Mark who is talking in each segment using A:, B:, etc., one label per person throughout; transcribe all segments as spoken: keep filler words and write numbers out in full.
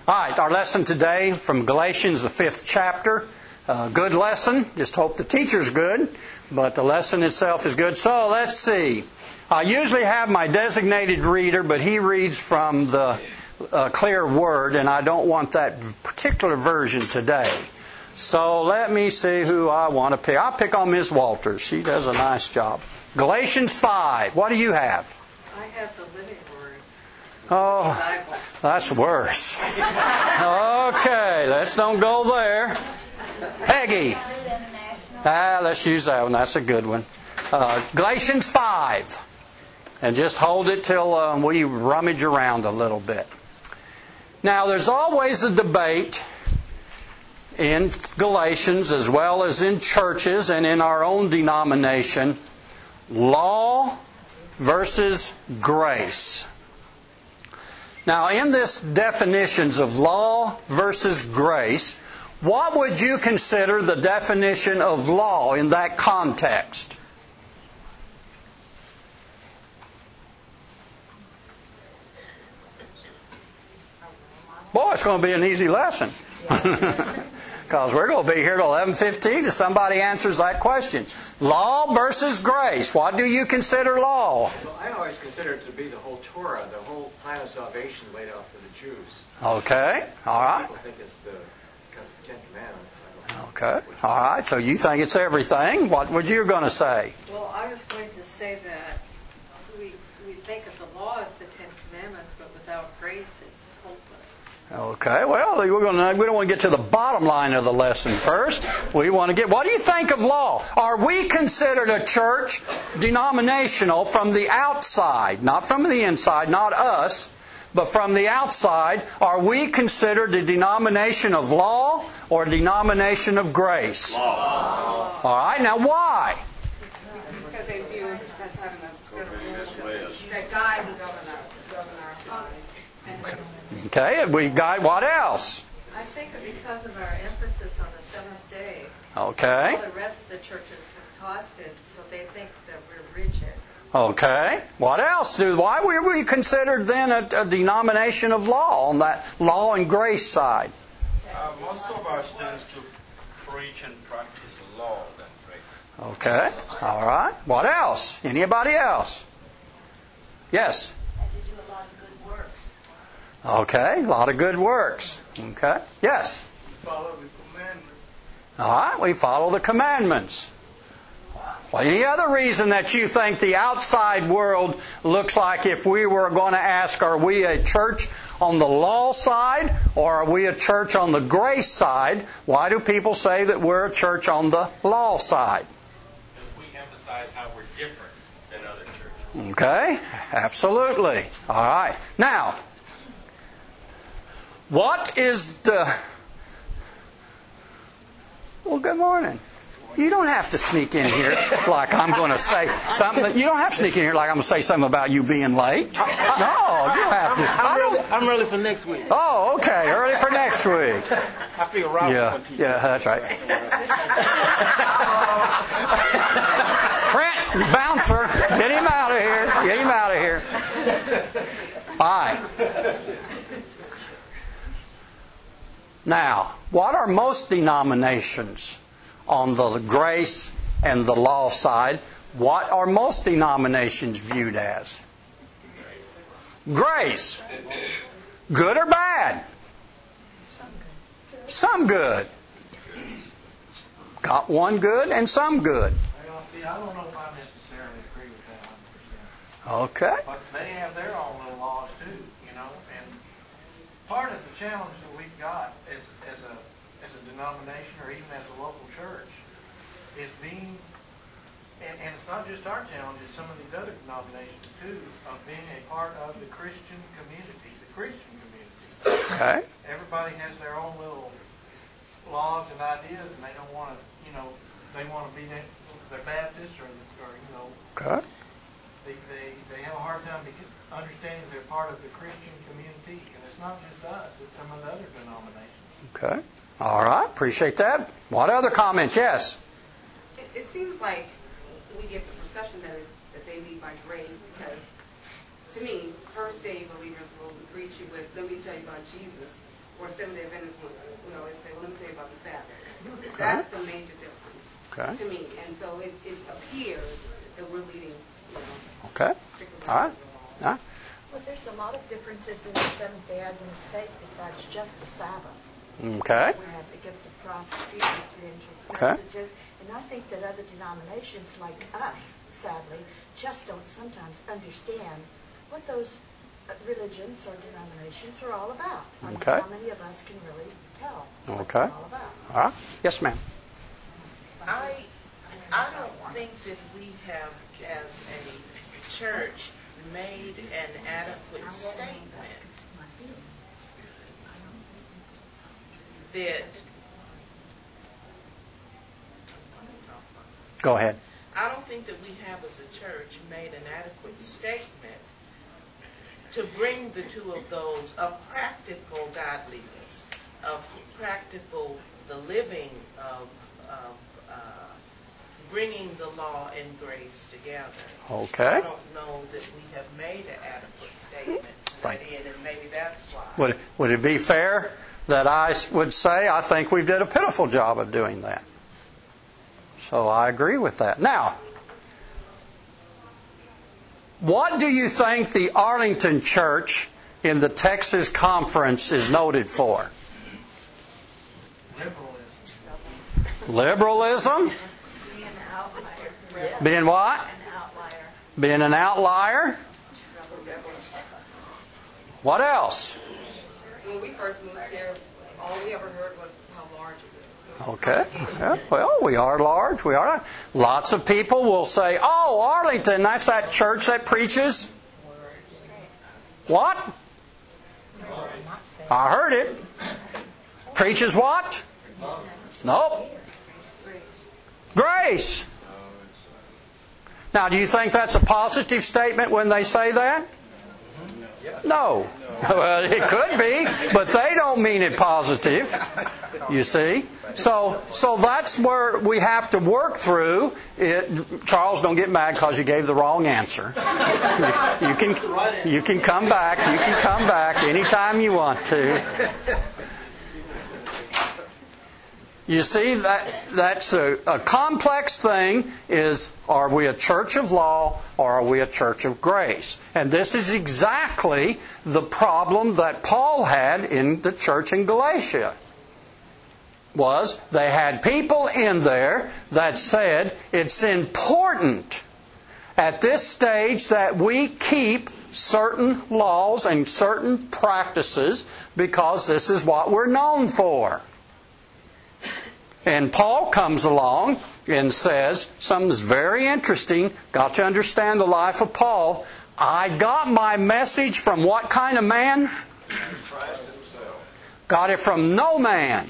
A: All right, our lesson today from Galatians, the fifth chapter. Uh, good lesson. Just hope the teacher's good, but the lesson itself is good. So let's see. I usually have my designated reader, but he reads from the uh, Clear Word, and I don't want that particular version today. So let me see who I want to pick. I'll pick on Miz Walters. She does a nice job. Galatians five. What do you have?
B: I have the Living Word.
A: Oh, that's worse. Okay, let's don't go there. Peggy. Ah, let's use that one. That's a good one. Uh, Galatians five. And just hold it till uh, we rummage around a little bit. Now, there's always a debate in Galatians as well as in churches and in our own denomination. Law versus grace. Now, in this definitions of law versus grace, what would you consider the definition of law in that context? Boy, it's going to be an easy lesson. Because we're going to be here till eleven fifteen if somebody answers that question. Law versus grace. What do you consider law?
C: Well, I always consider it to be the whole Torah, the whole plan of salvation laid out for the Jews.
A: Okay, all right.
C: People think it's the Ten Commandments. I don't know.
A: Okay, all right. So you think it's everything. What were you going to say?
B: Well, I was going to say that we we think of the law as the Ten Commandments, but without grace, it's hopeless.
A: Okay, well, we're going to, we don't want to get to the bottom line of the lesson first. We want to get, what do you think of law? Are we considered a church denominational from the outside, not from the inside, not us, but from the outside? Are we considered a denomination of law or a denomination of grace?
C: Law.
A: All right, now why?
D: Because they view us as having a set of rules that guide and govern our, govern our lives.
A: Okay, we got what else?
B: I think that because of our emphasis on the seventh day,
A: Okay.
B: all the rest of the churches have tossed it, so they think that we're rigid.
A: Okay. What else? Do why were we considered then a, a denomination of law on that law and grace side?
E: Uh, most of us tend to preach and practice law than grace.
A: Okay. All right. What else? Anybody else? Yes.
F: And to do a lot of good works.
A: Okay. A lot of good works. Okay. Yes.
E: We follow the commandments.
A: All right. We follow the commandments. Well, any other reason that you think the outside world looks like if we were going to ask, are we a church on the law side or are we a church on the grace side? Why do people say that we're a church on the law side?
E: We emphasize how we're different than other churches.
A: Okay, absolutely. All right. Now, what is the... Well, good morning. You don't have to sneak in here like I'm going to say something. You don't have to sneak in here like I'm going to say something about you being late. No, you don't have to.
G: I'm ready, I'm ready for next week.
A: Oh, okay. Early for next week.
G: I feel Rob
A: Yeah,
G: going to teach
A: yeah, that's right. Trent, bouncer, get him out of here. Get him out of here. Bye. Now, what are most denominations on the grace and the law side? What are most denominations viewed as? Grace. Good or bad? Some good. Got one good and some good.
H: Well, see, I don't know if I necessarily agree with that one percent.
A: Okay.
H: But they have their own little laws too, you know. And part of the challenge that we've got as as a as a denomination or even as a local church is being, and, and it's not just our challenge, it's some of these other denominations too, of being a part of the Christian community, the Christian community.
A: Okay.
H: Everybody has their own little laws and ideas, and they don't want to, you know, they want to be, they're Baptist or, or you know,
A: Okay.
H: they, they, they have a hard time because understanding they're part of the Christian community. And it's not just us, it's some of the other denominations.
A: Okay. All right. Appreciate that. What other comments? Yes.
D: It, it seems like we get the perception that, it, that they lead by grace because, to me, first day believers will greet you with, let me tell you about Jesus. or Seventh-day Adventists, we always say, well, let me tell you about the Sabbath. That's the major difference
A: Okay.
D: to me. And so it, it appears that we're leading, you know,
A: Okay.
D: strictly
A: All right.
D: by the law.
A: All right.
F: Well, there's a lot of differences in the Seventh-day Adventist faith besides just the Sabbath.
A: Okay.
F: We have the gift of prophecy, angels,
A: Okay.
F: messages, and I think that other denominations like us, sadly, just don't sometimes understand what those religions or denominations are all about. I mean,
A: Okay.
F: how many of us can really tell what
A: Okay.
F: they're all about?
A: All right. Yes, ma'am.
I: I I don't think that we have, as a church, made an adequate statement that
A: Go ahead.
I: I don't think that we have, as a church, made an adequate statement to bring the two of those of practical godliness, of practical the living of, of uh, bringing the law and grace together.
A: Okay.
I: I don't know that we have made an adequate statement to that end, and maybe that's why.
A: Would, would it be fair that I would say I think we did a pitiful job of doing that? So I agree with that. Now, what do you think the Arlington Church in the Texas Conference is noted for?
H: Liberalism.
A: Liberalism?
F: Being an outlier.
A: Being what?
F: An outlier.
A: Being an outlier? What else?
D: When we first moved here, all we ever heard was how large it is.
A: Okay. Yeah, well, we are large. We are. Lots of people will say, "Oh, Arlington, that's that church that preaches." What? I heard it. Preaches what? Nope. Grace. Now, do you think that's a positive statement when they say that? No. Well, it could be, but they don't mean it positive. You see? So so that's where we have to work through. It, Charles, don't get mad because you gave the wrong answer. You, you can you can come back. You can come back anytime you want to. You see, that that's a, a complex thing is, are we a church of law or are we a church of grace? And this is exactly the problem that Paul had in the church in Galatia. Was they had people in there that said it's important at this stage that we keep certain laws and certain practices because this is what we're known for. And Paul comes along and says something's very interesting. Got to understand the life of Paul. I got my message from what kind of man?
C: Christ himself.
A: Got it from no man.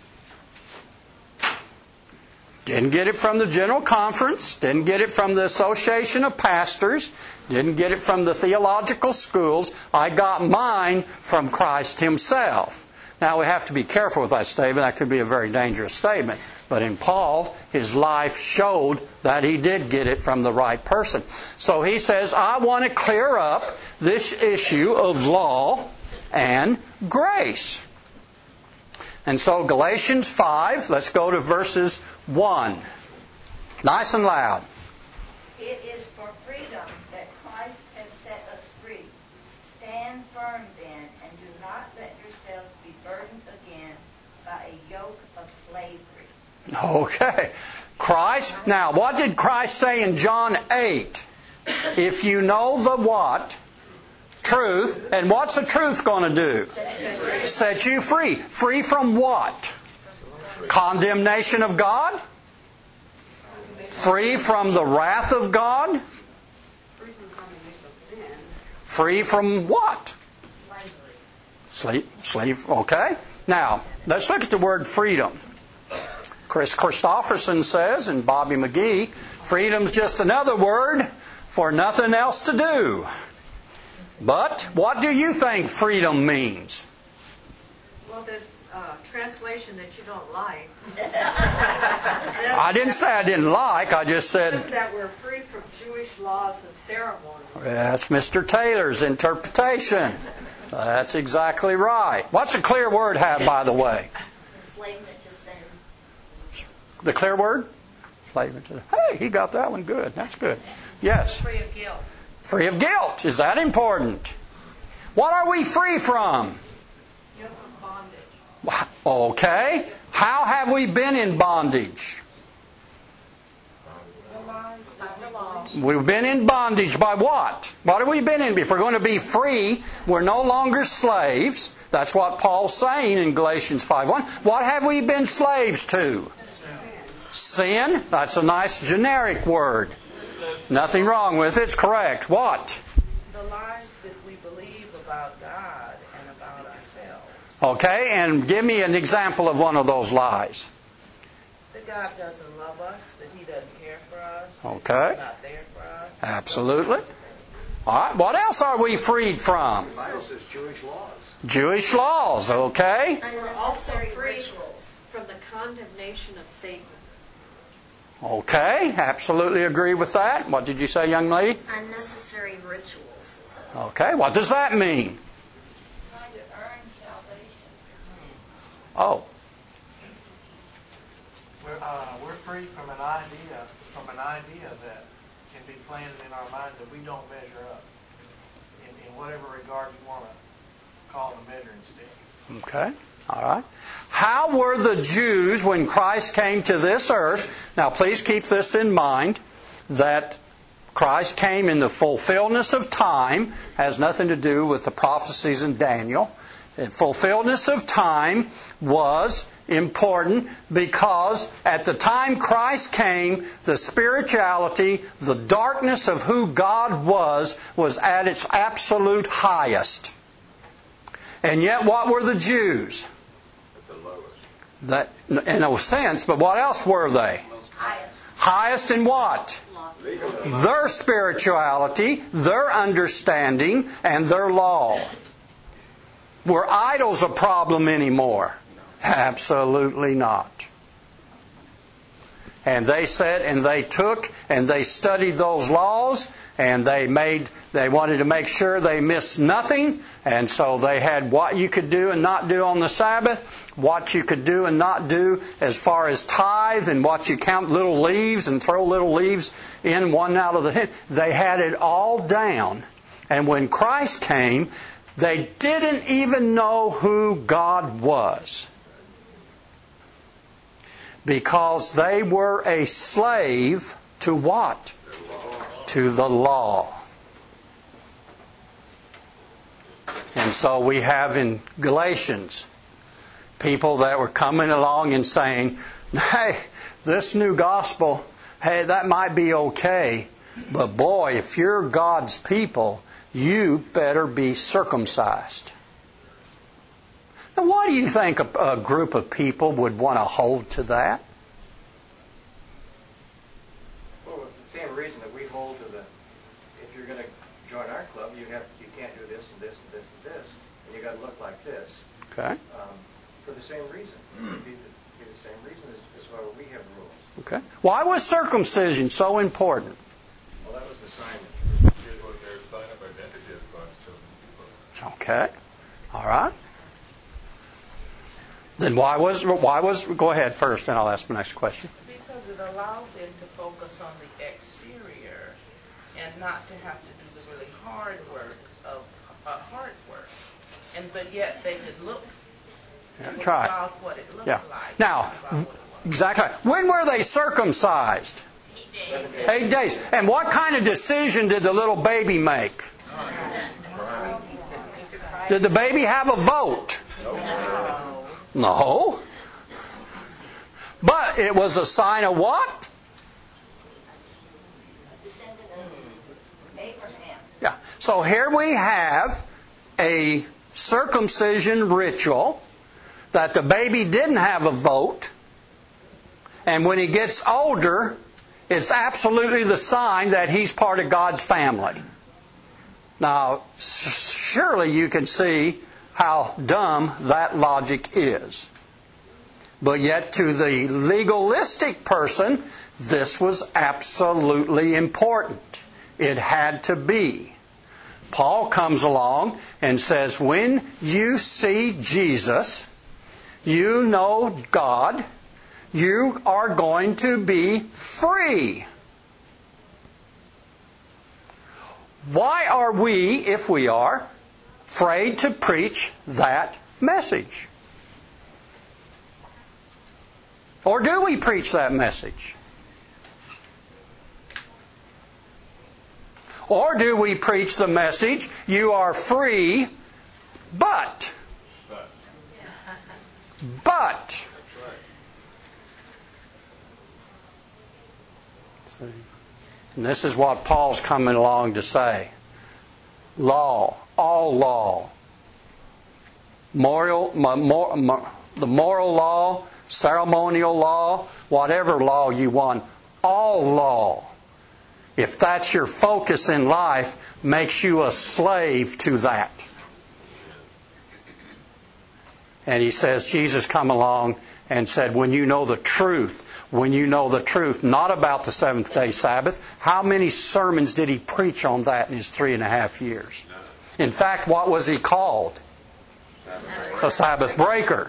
A: Didn't get it from the General Conference. Didn't get it from the Association of Pastors. Didn't get it from the theological schools. I got mine from Christ Himself. Now, we have to be careful with that statement. That could be a very dangerous statement. But in Paul, his life showed that he did get it from the right person. So he says, I want to clear up this issue of law and grace. And so Galatians five, let's go to verses one. Nice and loud.
F: It is for freedom that Christ has set us free. Stand firm then, and do not let yourselves be burdened again by a yoke of slavery.
A: Okay. Christ. Now, what did Christ say in John eight? If you know the what? Truth. And what's the truth going to do? Set you free. Free from what? Condemnation of God? Free from the wrath of God?
D: Free from condemnation of sin.
A: Free from what? Sleep, sleep. Okay. Now, let's look at the word freedom. Chris Christopherson says, and Bobby McGee, freedom's just another word for nothing else to do. But what do you think freedom means?
B: Well, this uh, translation that you don't like.
A: I didn't say I didn't like. I just said
B: says that we're free from Jewish laws and ceremonies.
A: that's Mister Taylor's interpretation. That's exactly right. What's a clear word have, by the way?
F: Enslavement to sin.
A: The clear word? Enslavement to. Hey, he got that one good. That's good. Yes.
B: Free of guilt.
A: Free of guilt. Is that important? What are we free from?
B: Yoke of bondage.
A: Okay. How have we been in bondage? We've been in bondage by what? What have we been in? If we're going to be free, we're no longer slaves. That's what Paul's saying in Galatians five one. What have we been slaves to? Sin. That's a nice generic word. Nothing wrong with it. It's correct. What?
I: The lies that we believe about God and about ourselves.
A: Okay, and give me an example of one of those lies.
I: That God doesn't love us, that He doesn't care for us,
A: Okay.
I: that He's not there for us.
A: Absolutely. All right, what else are we freed from?
C: The Bible says Jewish laws.
A: Jewish laws, okay.
B: We're also free from the condemnation of Satan.
A: Okay, absolutely agree with that. What did you say, young lady?
F: Unnecessary rituals.
A: Okay, what does that mean?
F: Trying to earn salvation.
A: Oh,
H: We're, uh, we're free from an idea, from an idea that can be planted in our mind that we don't measure up in, in whatever regard you want to call the measuring stick.
A: okay. All right. How were the Jews when Christ came to this earth? Now, please keep this in mind, that Christ came in the fulfillment of time. Has nothing to do with the prophecies in Daniel. The fulfillment of time was important because at the time Christ came, the spirituality, the darkness of who God was, was at its absolute highest. And yet, what were the Jews? That, in a sense, but what else were they?
F: Highest.
A: Highest in what? Their spirituality, their understanding, and their law. Were idols a problem anymore? Absolutely not. And they said, and they took, and they studied those laws, and they made, they wanted to make sure they missed nothing, and so they had what you could do and not do on the Sabbath, what you could do and not do as far as tithe, and what you count little leaves and throw little leaves in one out of the hen. They had it all down. And when Christ came, they didn't even know who God was. Because they were a slave to what? To the law. And so we have in Galatians people that were coming along and saying, hey, this new gospel, hey, that might be okay, but boy, if you're God's people, you better be circumcised. Now, why do you think a, a group of people would want to hold to that?
C: Well, it's the same reason that we hold to the, if you're going to join our club, you have you can't do this and this and this and this, and you got to look like this.
A: Okay.
C: Um, for the same reason. It'd be the, be the same reason as, as why we have rules.
A: Okay. Why was circumcision so important?
C: Well, that was the sign.
J: Here's what their sign of identity as God's chosen people.
A: Okay. All right. Then why was why was go ahead first, and I'll ask my next question.
I: Because it allowed them to focus on the exterior and not to have to do the really hard work of uh, hard work, and but yet they could look.
A: Yeah,
I: It was
A: try.
I: about what it looked
A: Yeah.
I: like.
A: Now,
I: not about what it was.
A: exactly. When were they circumcised?
F: Eight days.
A: Eight days. And what kind of decision did the little baby make? Did the baby have a vote? No. But it was a sign of what?
F: Descendant of Abraham.
A: Yeah. So here we have a circumcision ritual that the baby didn't have a vote. And when he gets older, it's absolutely the sign that he's part of God's family. Now, surely you can see how dumb that logic is. But yet to the legalistic person, this was absolutely important. It had to be. Paul comes along and says, when you see Jesus, you know God, you are going to be free. Why are we, if we are, afraid to preach that message? Or do we preach that message? Or do we preach the message, you are free, but,
J: But.
A: but, see, and this is what Paul's coming along to say. Law, all law, moral, more, the moral law, ceremonial law, whatever law you want, all law, if that's your focus in life, makes you a slave to that. And he says, Jesus come along and said, when you know the truth, when you know the truth, not about the seventh day Sabbath, how many sermons did he preach on that in his three and a half years? In fact, what was he called? A Sabbath breaker.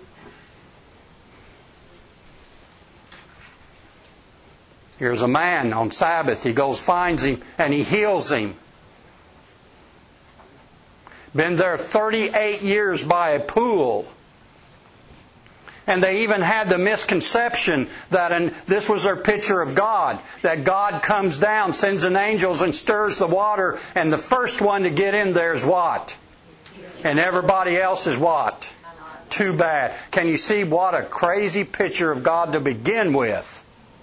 A: Here's a man on Sabbath. He goes, finds him, and he heals him. Been there thirty-eight years by a pool. And they even had the misconception that an, this was their picture of God. That God comes down, sends an angel and stirs the water, and the first one to get in there is what? And everybody else is what? Too bad. Can you see what a crazy picture of God to begin with?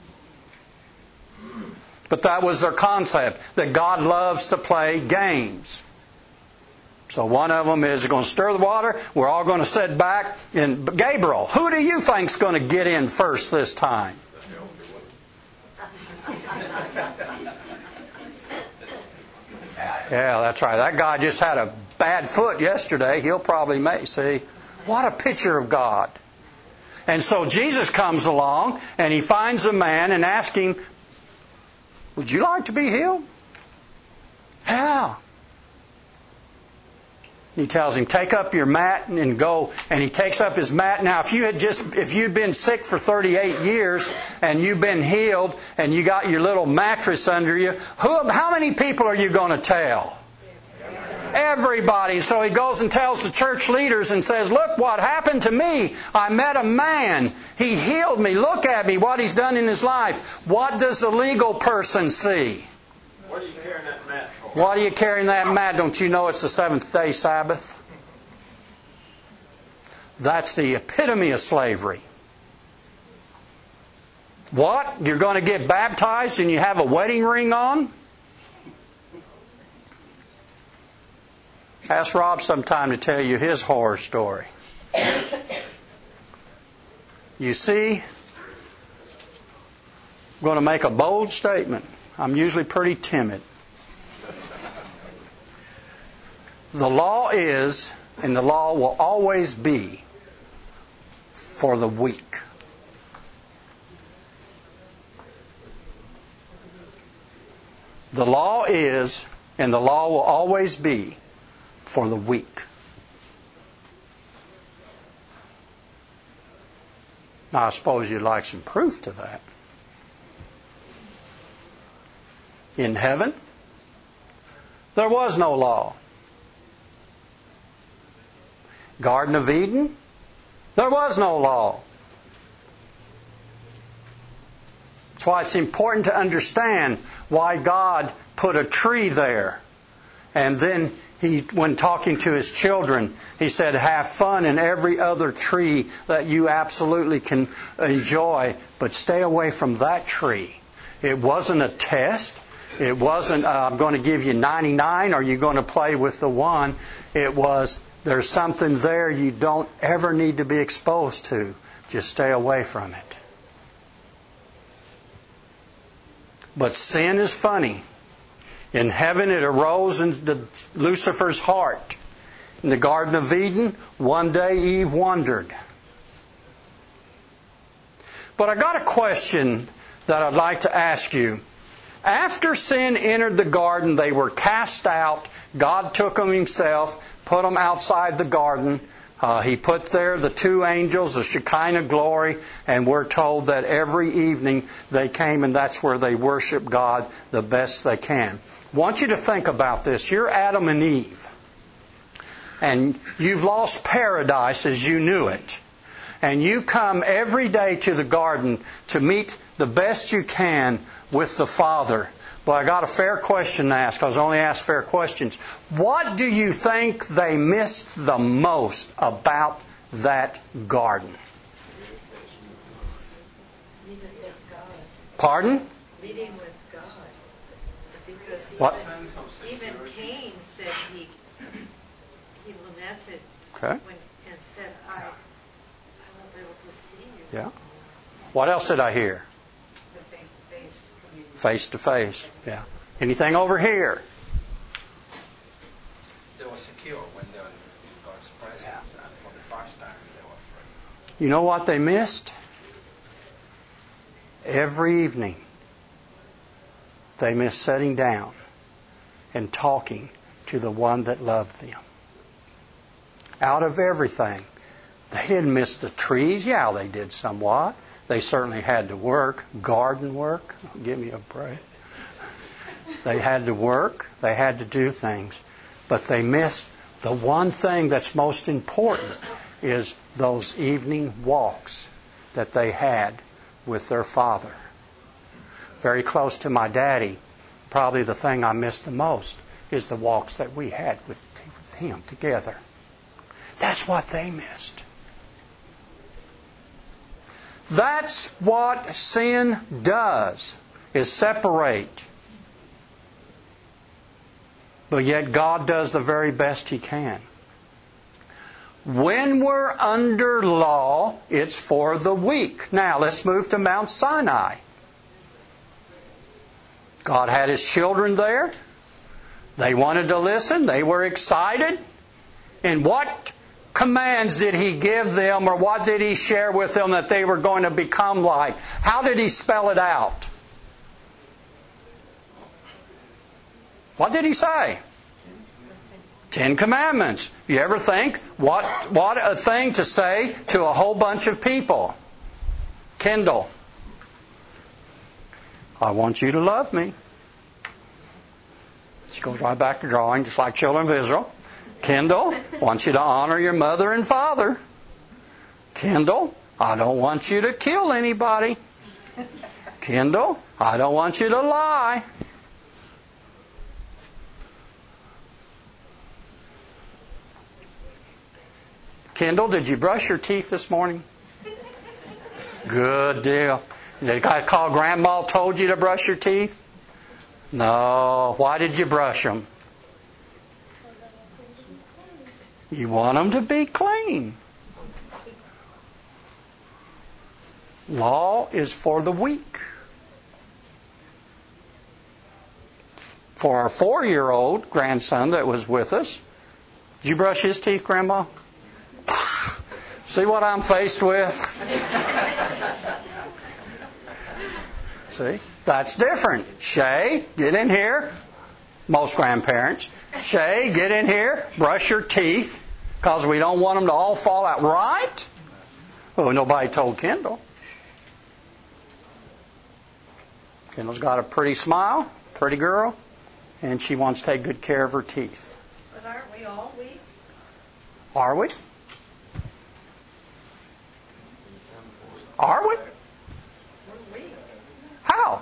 A: But that was their concept, that God loves to play games. So one of them is going to stir the water. We're all going to sit back. And Gabriel, who do you think's going to get in first this time? Yeah, that's right. That guy just had a bad foot yesterday. He'll probably make. See, what a picture of God. And so Jesus comes along and he finds a man and asks him, would you like to be healed? Yeah. He tells him, take up your mat and go. And he takes up his mat. Now, if you had just, if you'd been sick for thirty-eight years and you've been healed and you got your little mattress under you, who, how many people are you going to tell? Everybody. So he goes and tells the church leaders and says, look what happened to me. I met a man. He healed me. Look at me, what he's done in his life. What does the legal person see?
E: What are you carrying that mat for?
A: Why are you carrying that mat? Don't you know it's the seventh day Sabbath? That's the epitome of slavery. What? You're going to get baptized and you have a wedding ring on? Ask Rob sometime to tell you his horror story. You see, I'm going to make a bold statement. I'm usually pretty timid. The law is, and the law will always be, for the weak. The law is, and the law will always be, for the weak. Now, I suppose you'd like some proof to that. In heaven, there was no law. Garden of Eden, there was no law. That's why it's important to understand why God put a tree there. And then He, when talking to His children, He said, have fun in every other tree that you absolutely can enjoy, but stay away from that tree. It wasn't a test. It wasn't, uh, I'm going to give you ninety-nine, or you're going to play with the one. It was, there's something there you don't ever need to be exposed to. Just stay away from it. But sin is funny. In heaven it arose into Lucifer's heart. In the Garden of Eden, one day Eve wondered. But I got a question that I'd like to ask you. After sin entered the garden, they were cast out. God took them Himself, put them outside the garden. Uh, he put there the two angels, the Shekinah glory, and we're told that every evening they came and that's where they worship God the best they can. I want you to think about this. You're Adam and Eve, and you've lost paradise as you knew it. And you come every day to the garden to meet the best you can with the Father. But I got a fair question to ask. I was only asked fair questions. What do you think they missed the most about that garden? Pardon?
B: Meeting with God. Because
A: What?
B: even, even Cain said he he lamented
A: Okay.
B: when, and said, I, I won't be able to see you.
A: Yeah. What else did I hear?
D: The face-to-face communion.
A: Face to face. Yeah. Anything over here?
E: They were secure when they were in God's presence,
A: Yeah.
E: and for the first time they were free.
A: You know what they missed? Every evening, they missed sitting down and talking to the one that loved them. Out of everything. They didn't miss the trees. Yeah, they did somewhat. They certainly had to work. Garden work. Give me a break. They had to work. They had to do things. But they missed the one thing that's most important is those evening walks that they had with their Father. Very close to my daddy, probably the thing I missed the most is the walks that we had with, with him together. That's what they missed. That's what sin does, is separate. But yet God does the very best He can. When we're under law, it's for the weak. Now, let's move to Mount Sinai. God had His children there. They wanted to listen. They were excited. And what commands did He give them, or what did He share with them that they were going to become like? How did He spell it out? What did He say? Ten Commandments. You ever think, what, what a thing to say to a whole bunch of people? Kendall, I want you to love me. She goes right back to drawing, just like children of Israel. Kendall, I want you to honor your mother and father. Kendall, I don't want you to kill anybody. Kendall, I don't want you to lie. Kendall, did you brush your teeth this morning? Good deal. Did a guy call Grandma told you to brush your teeth? No. Why did you brush them? You want them to be clean. Law is for the weak. For our four-year-old grandson that was with us, did you brush his teeth, Grandma? See what I'm faced with? See? That's different. Shay, get in here. Most grandparents. Shay, get in here. Brush your teeth. Because we don't want them to all fall out. Right? Well, nobody told Kendall. Kendall's got a pretty smile. Pretty girl. And she wants to take good care of her teeth.
B: But aren't we all weak?
A: Are we? Are we?
B: We're weak.
A: How?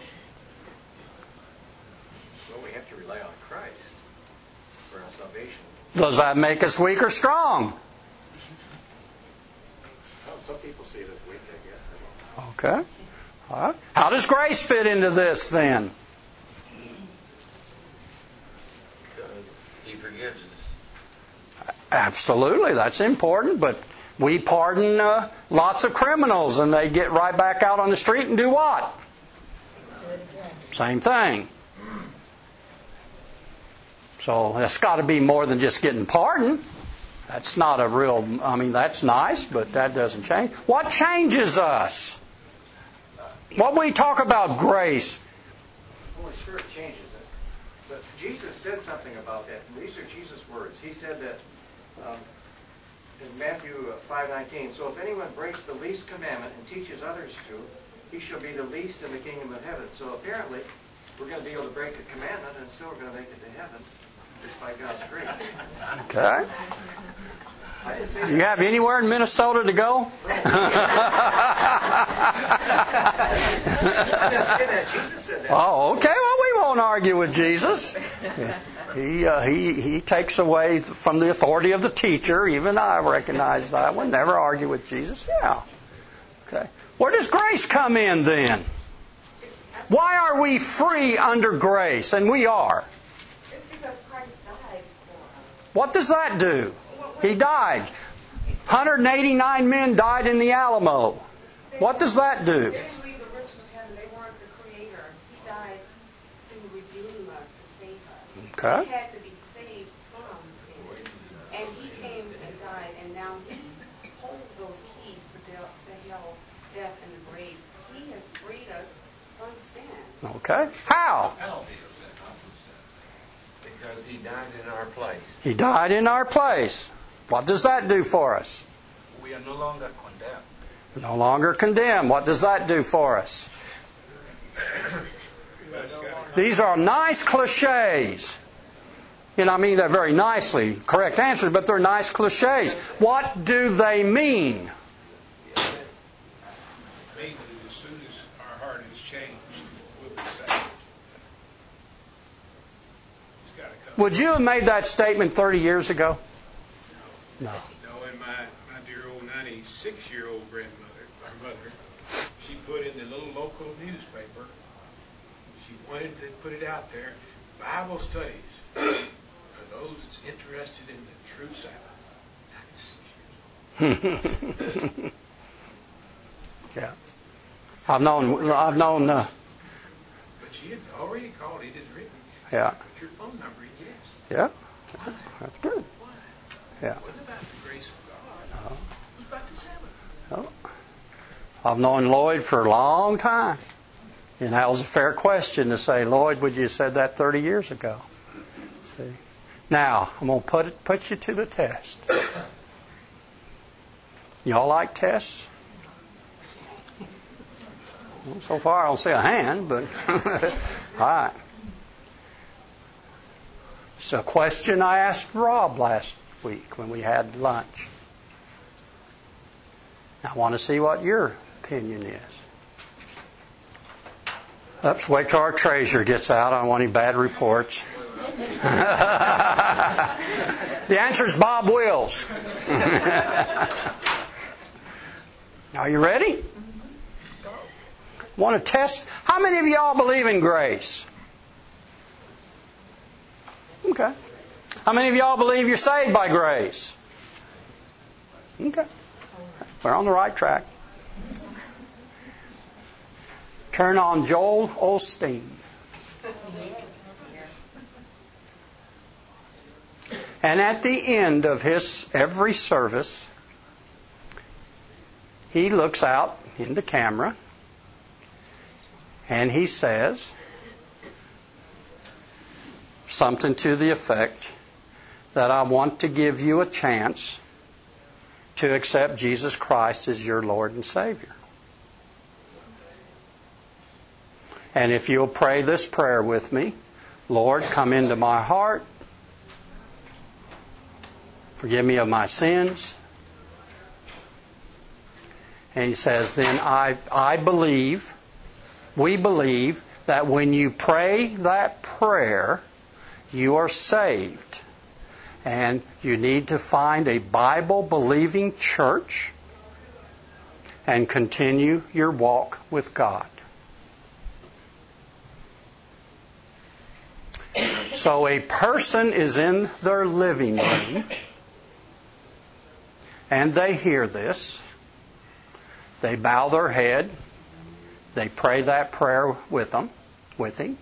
C: Well, we have to rely on Christ for our salvation.
A: Does that make us weak or strong?
C: Well, some people see it as weak, I guess.
A: Okay. All right. How does grace fit into this then?
E: Because He forgives us.
A: Absolutely, that's important, but we pardon uh, lots of criminals and they get right back out on the street and do what? Same thing. So that's got to be more than just getting pardoned. That's not a real, I mean, that's nice, but that doesn't change. What changes us? When we talk about grace,
C: Holy Spirit changes us. But Jesus said something about that. And these are Jesus' words. He said that um, in Matthew five nineteen, so if anyone breaks the least commandment and teaches others to, he shall be the least in the kingdom of heaven. So apparently, we're going to be able to break a commandment and still we're going to make it to heaven just by God's grace.
A: Okay.
C: I didn't say
A: Do you have anywhere in Minnesota to go?
C: I didn't say that. Jesus said that.
A: Oh, okay. Well, we won't argue with Jesus. He uh, he he takes away from the authority of the teacher. Even I recognize that one. Never argue with Jesus. Yeah. Okay. Where does grace come in then? Why are we free under grace? And we are.
D: It's because Christ died for us.
A: What does that do? He died. one hundred eighty-nine men died in the Alamo. What does that do?
D: They didn't leave the rich of heaven. They weren't the creator. He died to redeem us, to save us.
A: Okay.
D: He had to be saved from sin. And He came and died, and now He holds those keys to, de- to hell, death, and the grave. He has freed us from sin.
A: Okay. How?
J: Penalty of sin, not from sin.
E: Because He died in our place.
A: He died in our place. What does that do for us?
E: We are no longer condemned.
A: No longer condemned. What does that do for us? These are nice cliches. And I mean, they're very nicely correct answers, but they're nice cliches. What do they mean?
K: Basically, as soon as our heart is changed, we'll be saved. It's got to come.
A: Would you have made that statement thirty years ago? No.
K: No, and my, my dear old ninety-six-year-old grandmother, our mother, she put in the little local newspaper, she wanted to put it out there, Bible studies for those that's interested in the true Sabbath. ninety-six years old.
A: Yeah. I've known, I've known, uh,
K: But she had already called, it is written.
A: Yeah.
K: Put your phone number in, yes.
A: yeah, that's good.
K: Why?
A: Yeah.
K: It wasn't about the grace of God.
A: Uh,
K: It was about the Sabbath.
A: oh. I've known Lloyd for a long time. And that was a fair question to say, Lloyd, would you have said that thirty years ago? See? Now, I'm going to put it, put you to the test. Y'all like tests? Well, so far, I don't see a hand, but all right. It's a question I asked Rob last week when we had lunch. I want to see what your opinion is. Oops, wait till our treasurer gets out. I don't want any bad reports. The answer is Bob Wills. Are you ready? Want to test? How many of y'all believe in grace? Okay. How many of y'all believe you're saved by grace? Okay. We're on the right track. Turn on Joel Osteen. And at the end of his every service, he looks out in the camera and he says something to the effect that I want to give you a chance to accept Jesus Christ as your Lord and Savior. And if you'll pray this prayer with me, Lord, come into my heart. Forgive me of my sins. And he says, then I, I believe, we believe that when you pray that prayer, you are saved. And you need to find a Bible-believing church and continue your walk with God. So a person is in their living room and they hear this. They bow their head. They pray that prayer with them, with him.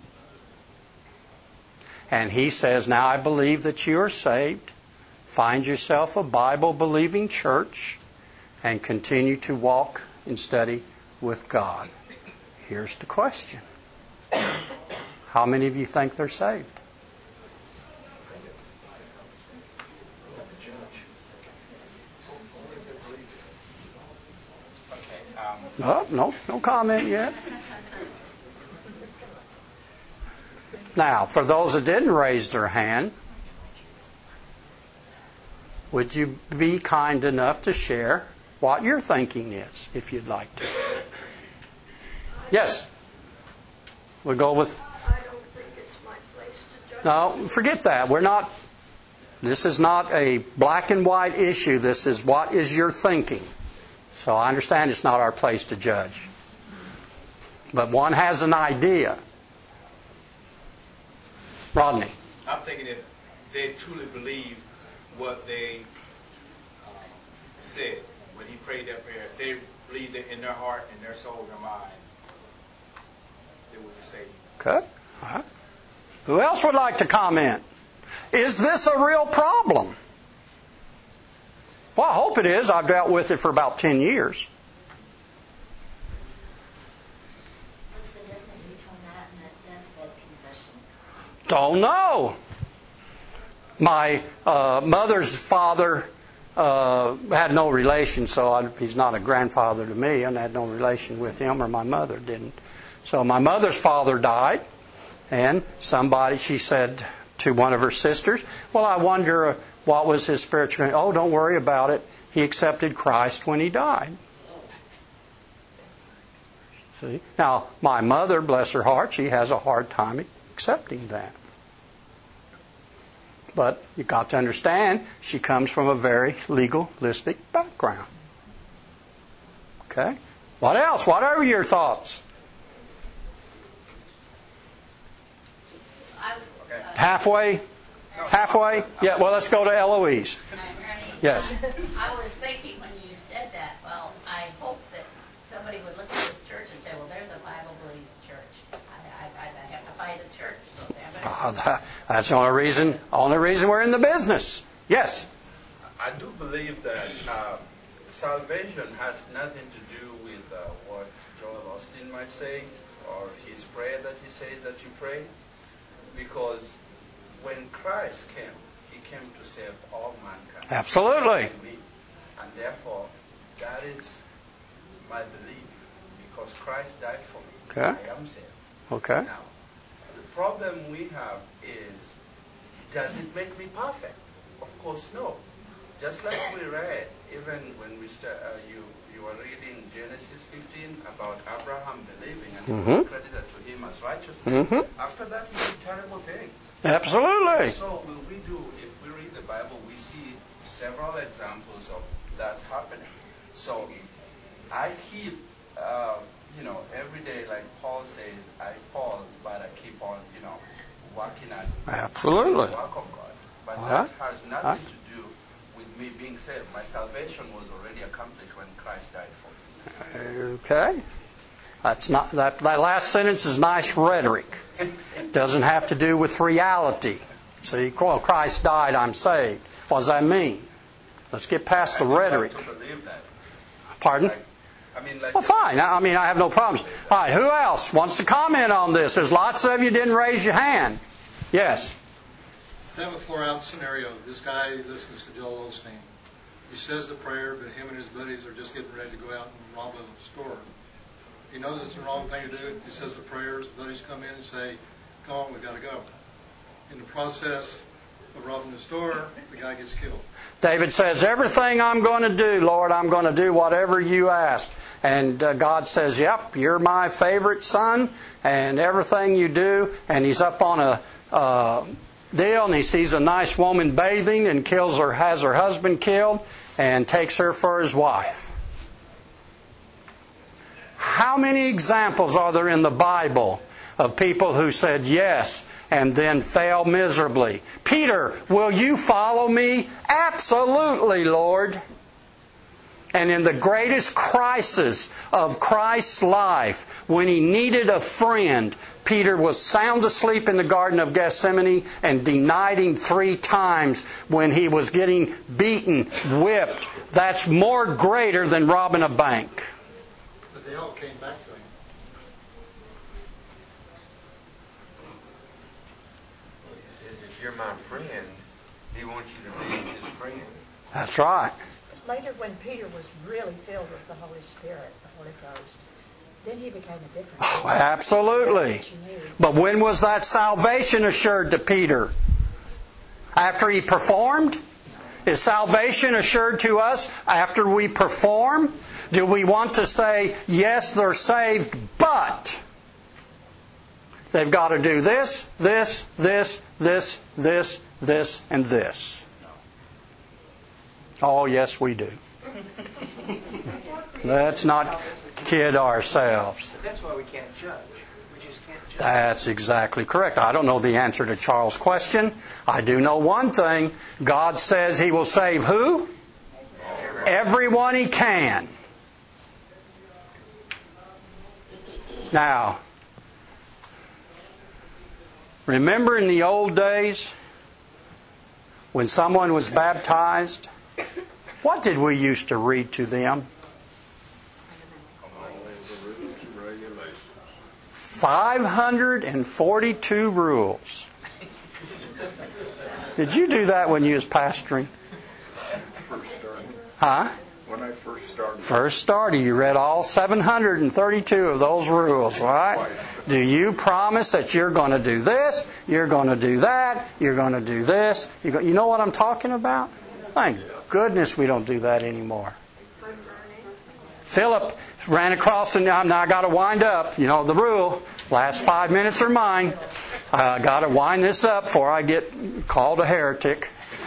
A: And he says, now I believe that you are saved. Find yourself a Bible-believing church and continue to walk and study with God. Here's the question. How many of you think they're saved? Oh, no, no comment yet. Now, for those that didn't raise their hand, would you be kind enough to share what your thinking is, if you'd like to? Yes? We'll go with...
L: I don't think it's my place to judge.
A: No, forget that. We're not... This is not a black and white issue. This is what is your thinking. So I understand it's not our place to judge. But one has an idea. Rodney.
E: I'm thinking if they truly believe what they uh, said when he prayed that prayer, they believed it in their heart, in their soul, their mind, they would be saved.
A: Okay. All right. Who else would like to comment? Is this a real problem? Well, I hope it is. I've dealt with it for about ten years.
F: What's the difference between that and a deathbed confession?
A: Don't know. My uh, mother's father uh, had no relation, so I, he's not a grandfather to me, and I had no relation with him, or my mother didn't. So my mother's father died, and somebody, she said to one of her sisters, well, I wonder what was his spiritual... Oh, don't worry about it. He accepted Christ when he died. See? Now, my mother, bless her heart, she has a hard time accepting that. But you got to understand, she comes from a very legalistic background. Okay? What else? What are your thoughts? Halfway? Halfway? Yeah, well, let's go to Eloise. Yes.
M: I was thinking when you said that, well, I hope that somebody would look at this church and say, well, there's a Bible-believing church. I, I, I have to find a church. So
A: oh, that, that's the only reason, only reason we're in the business. Yes?
E: I do believe that uh, salvation has nothing to do with uh, what Joel Osteen might say or his prayer that he says that you pray. Because when Christ came, He came to save all mankind.
A: Absolutely.
E: And therefore, that is my belief. Because Christ died for me.
A: Okay.
E: I am saved.
A: Okay.
E: Now, the problem we have is, does it make me perfect? Of course, no. Just like we read, even when we start, uh, you you are reading Genesis fifteen about Abraham believing and
A: mm-hmm.
E: it was credited to him as righteousness.
A: Mm-hmm.
E: After that, he did terrible things.
A: Absolutely.
E: So will we do, if we read the Bible, we see several examples of that happening. So I keep, uh, you know, every day, like Paul says, I fall, but I keep on, you know, working at
A: Absolutely.
E: the work of God. But
A: uh-huh.
E: that has nothing uh-huh. to do with me being saved. My salvation was already accomplished when Christ died for me.
A: Okay. That's not that, that last sentence is nice rhetoric. Doesn't have to do with reality. See, well, Christ died, I'm saved. What does that mean? Let's get past the
E: I
A: rhetoric.
E: Like to believe that.
A: Pardon?
E: Like, I mean, like
A: well, fine. I mean, I have no problems. All right, who else wants to comment on this? There's lots of you didn't raise your hand. Yes.
N: Let's have a four-out scenario. This guy listens to Joel Osteen. He says the prayer, but him and his buddies are just getting ready to go out and rob a store. He knows it's the wrong thing to do. He says the prayers. The buddies come in and say, come on, we've got to go. In the process of robbing the store, the guy gets killed.
A: David says, everything I'm going to do, Lord, I'm going to do whatever you ask. And uh, God says, yep, you're my favorite son, and everything you do. And he's up on a uh, deal, and he sees a nice woman bathing and kills her, has her husband killed, and takes her for his wife. How many examples are there in the Bible of people who said yes and then failed miserably? Peter, will you follow me? Absolutely, Lord. And in the greatest crisis of Christ's life, when he needed a friend, Peter was sound asleep in the Garden of Gethsemane and denied him three times when he was getting beaten, whipped. That's more greater than robbing a bank.
N: But they all came back to him.
J: you're my friend, He wants you to be His friend.
A: That's right.
O: Later, when Peter was really filled with the Holy Spirit, the Holy Ghost, then he became a different
A: Oh,
O: man.
A: absolutely. But when was that salvation assured to Peter? After he performed? Is salvation assured to us after we perform? Do we want to say, yes, they're saved, but they've got to do this, this, this, this, this, this, and this? Oh, yes, we do. Let's not kid ourselves.
C: That's why we can't judge. We just can't judge.
A: That's exactly correct. I don't know the answer to Charles' question. I do know one thing. God says He will save who? Everyone He can. Now, remember in the old days when someone was baptized, what did we used to read to them? five hundred forty-two rules. Did you do that when you was pastoring?
J: First started.
A: Huh?
J: When I first started.
A: First started, you read all seven hundred thirty-two of those rules, right? Do you promise that you're going to do this, you're going to do that, you're going to do this? You go, you know what I'm talking about? Thank goodness we don't do that anymore. Philip ran across, and now I got to wind up. You know the rule. Last five minutes are mine. I got to wind this up before I get called a heretic.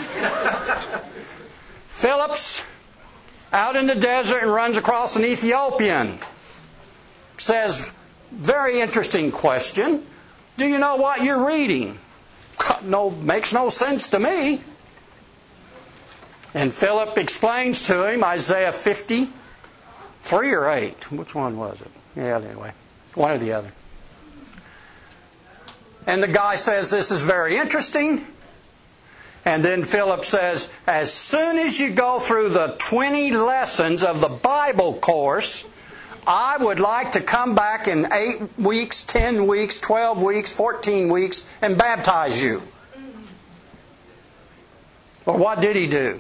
A: Philip's out in the desert and runs across an Ethiopian. Says, very interesting question. Do you know what you're reading? No, makes no sense to me. And Philip explains to him Isaiah fifty. Three or eight? Which one was it? Yeah, anyway. One or the other. And the guy says, this is very interesting. And then Philip says, as soon as you go through the twenty lessons of the Bible course, I would like to come back in eight weeks, ten weeks, twelve weeks, fourteen weeks, and baptize you. Well, what did he do?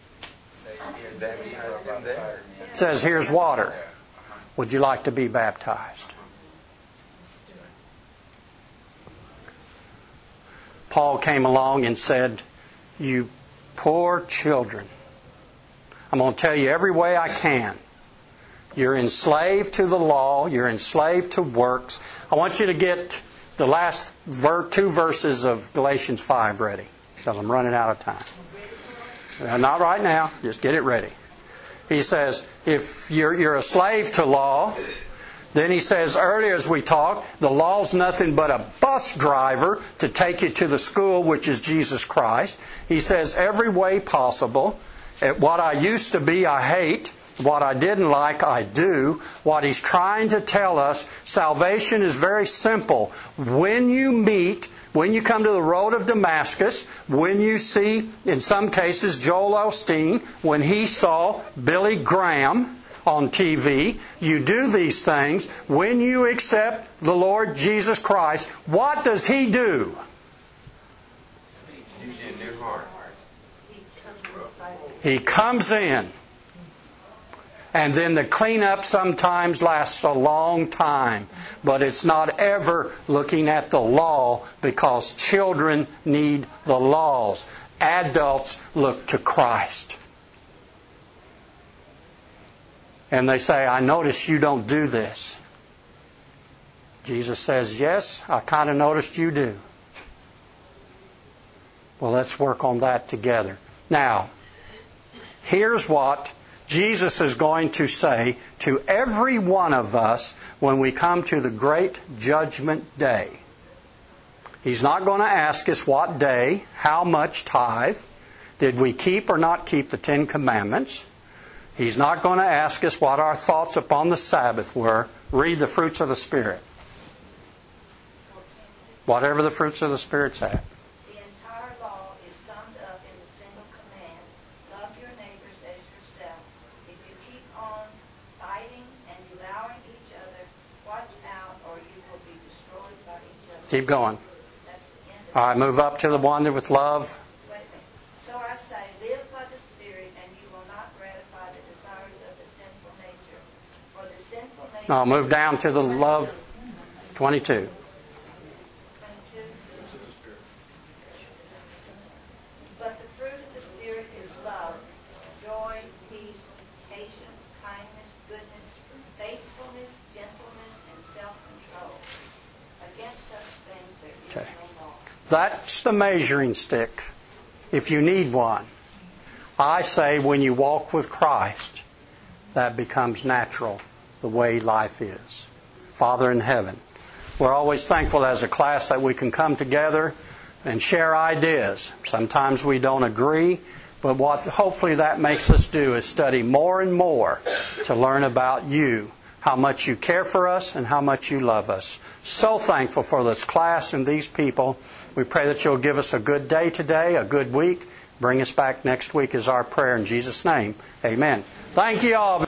A: It says, here's water. Would you like to be baptized? Paul came along and said, you poor children, I'm going to tell you every way I can. You're enslaved to the law. You're enslaved to works. I want you to get the last ver- two verses of Galatians five ready, because I'm running out of time. Now, not right now. Just get it ready. He says, if you're, you're a slave to law, then he says, earlier as we talked, the law's nothing but a bus driver to take you to the school, which is Jesus Christ. He says, every way possible. What I used to be, I hate. What I didn't like, I do. What he's trying to tell us, salvation is very simple. When you meet, when you come to the road of Damascus, when you see, in some cases, Joel Osteen, when he saw Billy Graham on T V, you do these things. When you accept the Lord Jesus Christ, what does He do?
J: Gives you a new heart.
A: He comes in. And then the cleanup sometimes lasts a long time. But it's not ever looking at the law, because children need the laws. Adults look to Christ. And they say, I notice you don't do this. Jesus says, yes, I kind of noticed you do. Well, let's work on that together. Now, here's what Jesus is going to say to every one of us when we come to the great judgment day. He's not going to ask us what day, how much tithe, did we keep or not keep the Ten Commandments. He's not going to ask us what our thoughts upon the Sabbath were. Read the fruits of the Spirit. Whatever the fruits of the Spirit's at.
F: The entire law is summed up in a single command: love your neighbors as yourself. If you keep on fighting and devouring each other, watch out, or you will be destroyed by each other.
A: Keep going.
F: That's the end of
A: All right, move up to the one with love.
F: Wait a minute. So I say, live by the Spirit, and you will not gratify the desires of the sinful nature. For the sinful nature...
A: No, move down to the love, twenty-two.
F: twenty-two. But the fruit of the Spirit is love, joy, peace, patience, kindness, goodness, faithfulness, gentleness, and self-control. Against such things there is
A: Okay.
F: no law.
A: That's the measuring stick, if you need one. I say when you walk with Christ, that becomes natural, the way life is. Father in heaven, we're always thankful as a class that we can come together and share ideas. Sometimes we don't agree, but what hopefully that makes us do is study more and more to learn about you, how much you care for us and how much you love us. So thankful for this class and these people. We pray that you'll give us a good day today, a good week. Bring us back next week is our prayer in Jesus' name. Amen. Thank you all.